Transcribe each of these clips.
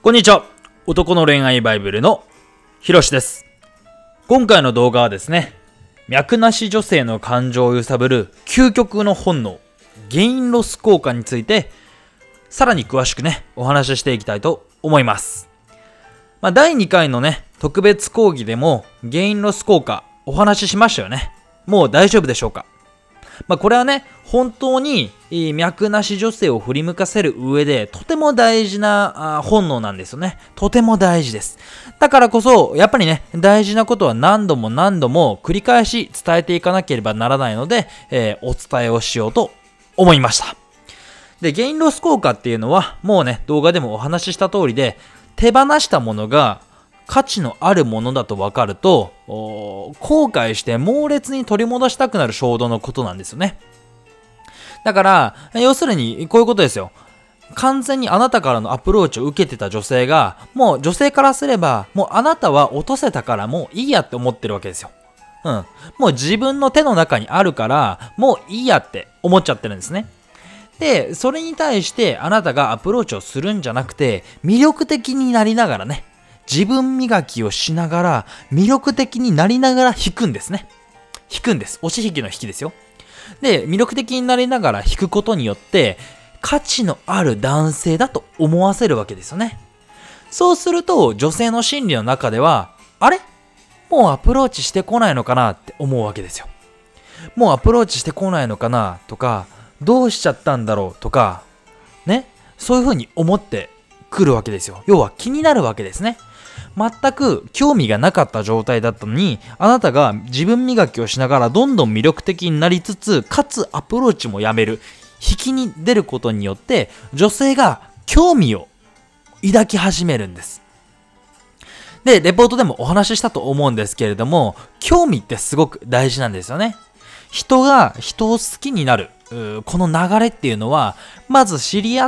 こんにちは。男の恋愛バイブルのひろしです。今回の動画はですね、脈なし女性の感情を揺さぶる究極の本能、ゲインロス効果について、さらに詳しくね、お話ししていきたいと思います。第2回のね、特別講義でもゲインロス効果お話ししましたよね。もう大丈夫でしょうか？これはね、本当に脈なし女性を振り向かせる上でとても大事な本能なんですよね。とても大事です。だからこそ、やっぱりね、大事なことは何度も繰り返し伝えていかなければならないので、お伝えをしようと思いました。で、ゲインロス効果っていうのは、もうね、動画でもお話しした通りで、手放したものが価値のあるものだと分かると、後悔して猛烈に取り戻したくなる衝動のことなんですよね。だから、要するにこういうことですよ。完全にあなたからのアプローチを受けてた女性が、もう女性からすれば、もうあなたは落とせたからもういいやって思ってるわけですよ。もう自分の手の中にあるから、もういいやって思っちゃってるんですね。で、それに対してあなたがアプローチをするんじゃなくて、魅力的になりながらね、自分磨きをしながら、魅力的になりながら引くんですね。引くんです。押し引きの引きですよ。で、魅力的になりながら引くことによって、価値のある男性だと思わせるわけですよね。そうすると、女性の心理の中では、あれ？もうアプローチしてこないのかなって思うわけですよ。もうアプローチしてこないのかなとか、どうしちゃったんだろうとか、ね、そういう風に思ってくるわけですよ。要は気になるわけですね。全く興味がなかった状態だったのに、あなたが自分磨きをしながらどんどん魅力的になりつつ、かつアプローチもやめる、引きに出ることによって、女性が興味を抱き始めるんです。で、レポートでもお話ししたと思うんですけれども、興味ってすごく大事なんですよね。人が人を好きになる、この流れっていうのは、まず知り合って、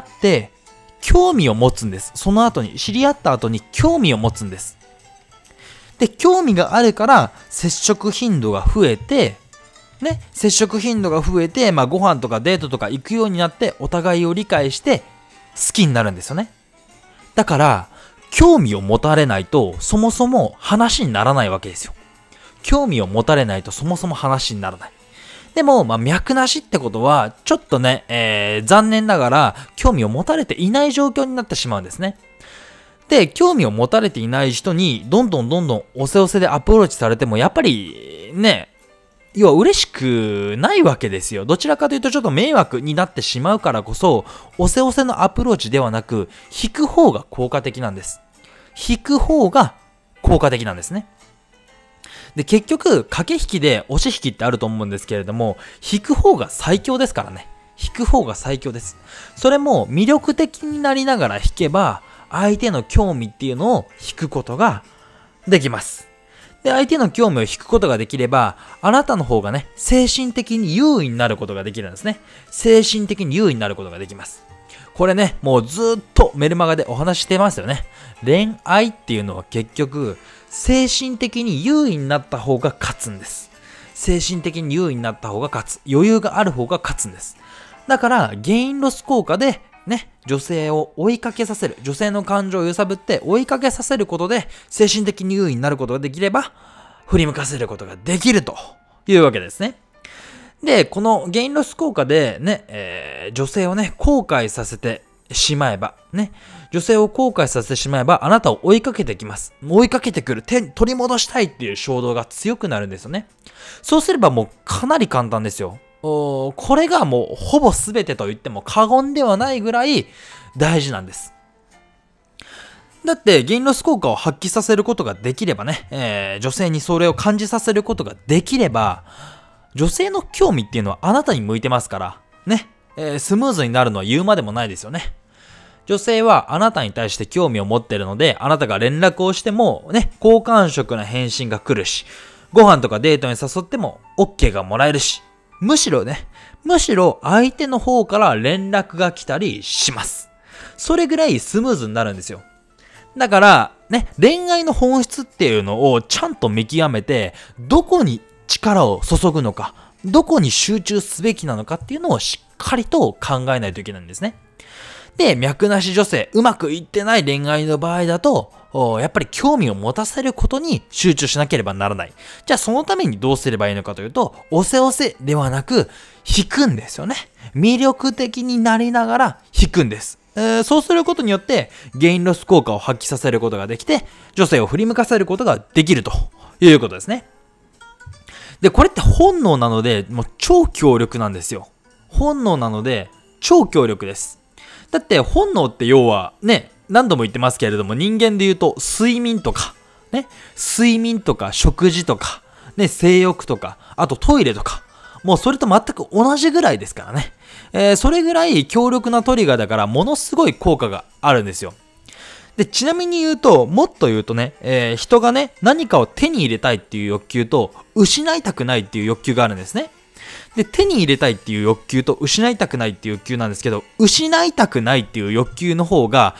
興味を持つんです。その後に、知り合った後に興味を持つんです。で、興味があるから、接触頻度が増えて、接触頻度が増えて、ご飯とかデートとか行くようになって、お互いを理解して、好きになるんですよね。だから、興味を持たれないと、そもそも話にならないわけですよ。興味を持たれないと、そもそも話にならない。でも、脈なしってことは、ちょっとね、残念ながら、興味を持たれていない状況になってしまうんですね。で、興味を持たれていない人に、どんどんおせおせでアプローチされても、やっぱり、要は嬉しくないわけですよ。どちらかというとちょっと迷惑になってしまうからこそ、おせおせのアプローチではなく、引く方が効果的なんです。引く方が効果的なんですね。で、結局、駆け引きで押し引きってあると思うんですけれども、引く方が最強ですからね。引く方が最強です。それも魅力的になりながら引けば、相手の興味っていうのを引くことができます。で、相手の興味を引くことができれば、あなたの方がね、精神的に優位になることができるんですね。精神的に優位になることができます。これね、もうずっとメルマガでお話ししてますよね。恋愛っていうのは結局、精神的に優位になった方が勝つんです。精神的に優位になった方が勝つ。余裕がある方が勝つんです。だから、ゲインロス効果でね、女性を追いかけさせる。女性の感情を揺さぶって追いかけさせることで、精神的に優位になることができれば、振り向かせることができるというわけですね。で、このゲインロス効果でね、女性をね、後悔させてしまえば、女性を後悔させてしまえば、あなたを追いかけてきます。追いかけてくる。取り戻したいっていう衝動が強くなるんですよね。そうすればもうかなり簡単ですよ。これがもうほぼ全てと言っても過言ではないぐらい大事なんです。だって、ゲインロス効果を発揮させることができればね、女性にそれを感じさせることができれば、女性の興味っていうのはあなたに向いてますから、スムーズになるのは言うまでもないですよね。女性はあなたに対して興味を持っているので、あなたが連絡をしても好感触な返信が来るし、ご飯とかデートに誘っても OK がもらえるし、むしろ相手の方から連絡が来たりします。それぐらいスムーズになるんですよ。だから恋愛の本質っていうのをちゃんと見極めて、どこに力を注ぐのか、どこに集中すべきなのかっていうのをしっかりと考えないといけないんですね。 で、脈なし女性、うまくいってない恋愛の場合だと、やっぱり興味を持たせることに集中しなければならない。じゃあそのためにどうすればいいのかというと、押せ押せではなく、引くんですよね。魅力的になりながら引くんです。そうすることによって、ゲインロス効果を発揮させることができて、女性を振り向かせることができるということですね。で、これって本能なので、もう超強力なんですよ。本能なので、超強力です。だって本能って要はね、何度も言ってますけれども、人間で言うと睡眠とか、食事とか、ね、性欲とか、あとトイレとか、もうそれと全く同じぐらいですからね。それぐらい強力なトリガーだから、ものすごい効果があるんですよ。で、ちなみに言うと、もっと言うとね、人がね、何かを手に入れたいっていう欲求と、失いたくないっていう欲求があるんですね。で、手に入れたいっていう欲求と失いたくないっていう欲求なんですけど、失いたくないっていう欲求の方が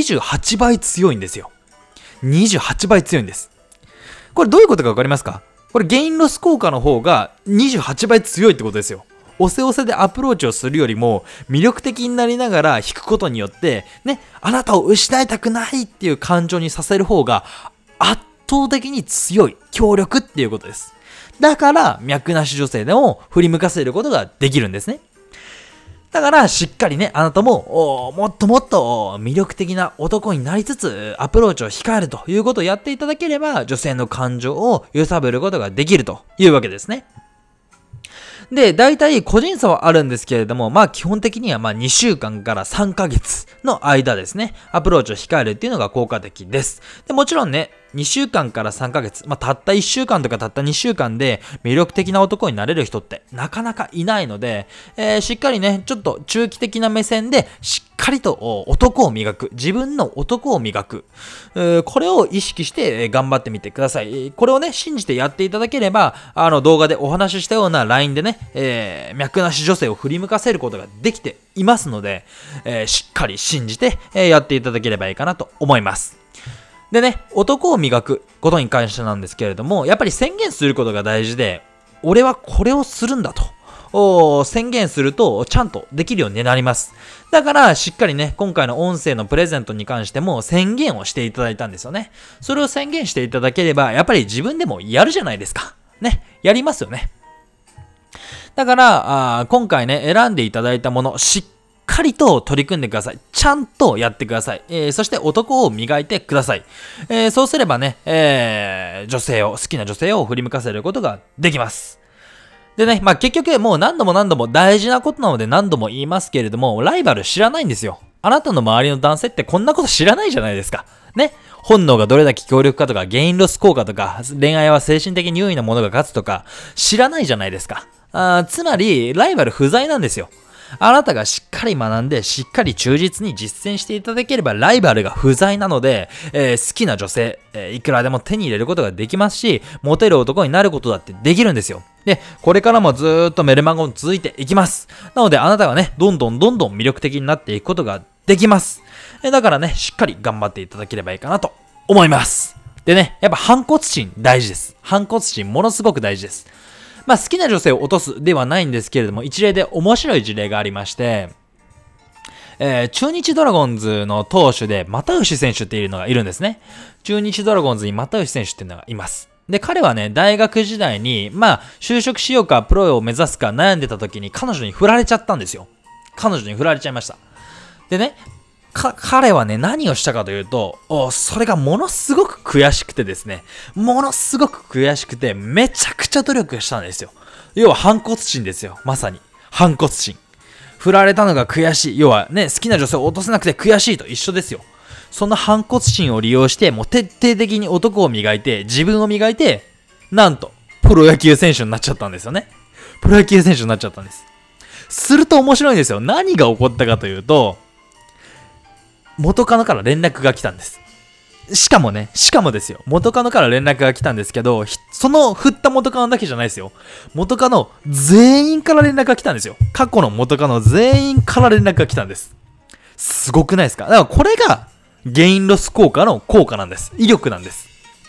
28倍強いんですよ。28倍強いんです。これどういうことかわかりますか？これゲインロス効果の方が28倍強いってことですよ。押せ押せでアプローチをするよりも魅力的になりながら引くことによってね、あなたを失いたくないっていう感情にさせる方が圧倒的に強い、強力っていうことです。だから脈なし女性でも振り向かせることができるんですね。だからしっかりね、あなたももっともっと魅力的な男になりつつアプローチを控えるということをやっていただければ、女性の感情を揺さぶることができるというわけですね。で、大体個人差はあるんですけれども、基本的には2週間から3ヶ月の間ですね、アプローチを控えるっていうのが効果的です。で、もちろんね、2週間から3ヶ月、たった1週間とかたった2週間で魅力的な男になれる人ってなかなかいないので、しっかりね、ちょっと中期的な目線でしっかりと男を磨く、自分の男を磨く、これを意識して頑張ってみてください。これをね、信じてやっていただければ、動画でお話ししたような LINE でね、脈なし女性を振り向かせることができていますので、しっかり信じて、やっていただければいいかなと思います。でね、男を磨くことに関してなんですけれども、やっぱり宣言することが大事で、俺はこれをするんだと宣言するとちゃんとできるようになります。だからしっかりね、今回の音声のプレゼントに関しても宣言をしていただいたんですよね。それを宣言していただければ、やっぱり自分でもやるじゃないですか。ね、やりますよね。だから今回ね、選んでいただいたもの、しっかりと取り組んでください。ちゃんとやってください。そして男を磨いてください。そうすればね、好きな女性を振り向かせることができます。でね、結局もう何度も大事なことなので何度も言いますけれども、ライバル知らないんですよ。あなたの周りの男性ってこんなこと知らないじゃないですか。ね。本能がどれだけ強力かとか、ゲインロス効果とか、恋愛は精神的に優位なものが勝つとか、知らないじゃないですか。つまり、ライバル不在なんですよ。あなたがしっかり学んで、しっかり忠実に実践していただければ、ライバルが不在なので、好きな女性、いくらでも手に入れることができますし、モテる男になることだってできるんですよ。で、これからもずーっとメルマガも続いていきます。なので、あなたがね、どんどん魅力的になっていくことができます。だからね、しっかり頑張っていただければいいかなと思います。でね、やっぱ反骨心大事です。反骨心ものすごく大事です。好きな女性を落とすではないんですけれども、一例で面白い事例がありまして、中日ドラゴンズの投手で又吉選手っていうのがいるんですね。中日ドラゴンズに又吉選手っていうのがいます。で、彼はね、大学時代に、就職しようか、プロを目指すか悩んでた時に彼女に振られちゃったんですよ。彼女に振られちゃいました。でね、彼はね、何をしたかというと、それがものすごく悔しくてですね、めちゃくちゃ努力したんですよ。要は反骨心ですよ。まさに。反骨心。振られたのが悔しい。要はね、好きな女性を落とせなくて悔しいと一緒ですよ。その反骨心を利用して、もう徹底的に男を磨いて、自分を磨いて、なんと、プロ野球選手になっちゃったんですよね。プロ野球選手になっちゃったんです。すると面白いんですよ。何が起こったかというと、元カノから連絡が来たんです。しかもですよ。元カノから連絡が来たんですけど、その振った元カノだけじゃないですよ。元カノ全員から連絡が来たんですよ。過去の元カノ全員から連絡が来たんです。すごくないですか？だからこれがゲインロス効果の効果なんです。威力なんです。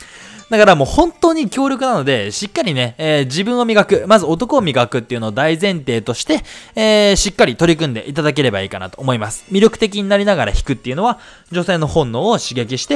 だからもう本当に強力なので、しっかりね、自分を磨く、まず男を磨くっていうのを大前提として、しっかり取り組んでいただければいいかなと思います。魅力的になりながら弾くっていうのは、女性の本能を刺激して、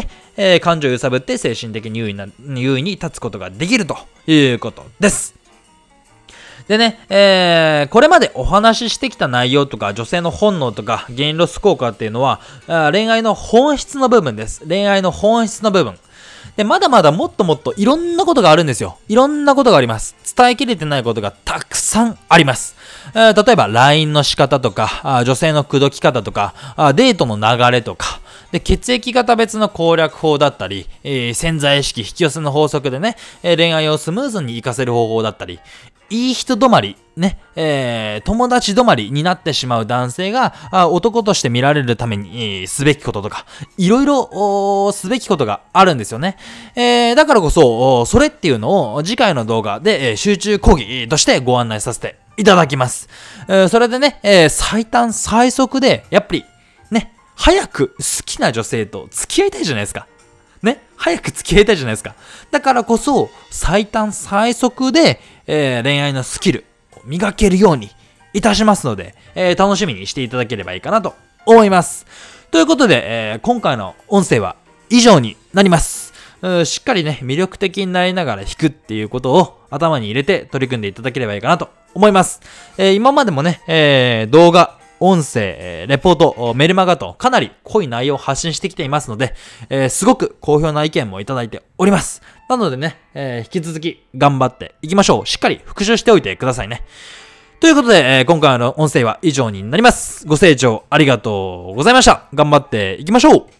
感情を揺さぶって精神的に優位に立つことができるということです。でね、これまでお話ししてきた内容とか、女性の本能とか、ゲインロス効果っていうのは、恋愛の本質の部分です。恋愛の本質の部分。で、まだまだもっともっといろんなことがあるんですよ。いろんなことがあります。伝えきれてないことがたくさんあります。例えば、LINE の仕方とか、女性の口説き方とか、デートの流れとか、で、血液型別の攻略法だったり、潜在意識引き寄せの法則でね、恋愛をスムーズに活かせる方法だったり、いい人止まり、ね、友達止まりになってしまう男性が男として見られるために、すべきこととか、いろいろすべきことがあるんですよね。だからこそ、それっていうのを次回の動画で、集中講義としてご案内させていただきます。それでね、最短最速で、やっぱり、ね、早く好きな女性と付き合いたいじゃないですか。ね、早く付き合いたいじゃないですか。だからこそ、最短最速で、恋愛のスキルを磨けるようにいたしますので、楽しみにしていただければいいかなと思います。ということで、今回の音声は以上になります。しっかりね、魅力的になりながら弾くっていうことを頭に入れて取り組んでいただければいいかなと思います。今までもね、動画、音声、レポート、メルマガとかなり濃い内容を発信してきていますので、すごく好評な意見もいただいております。なのでね、引き続き頑張っていきましょう。しっかり復習しておいてくださいね。ということで、今回の音声は以上になります。ご清聴ありがとうございました。頑張っていきましょう。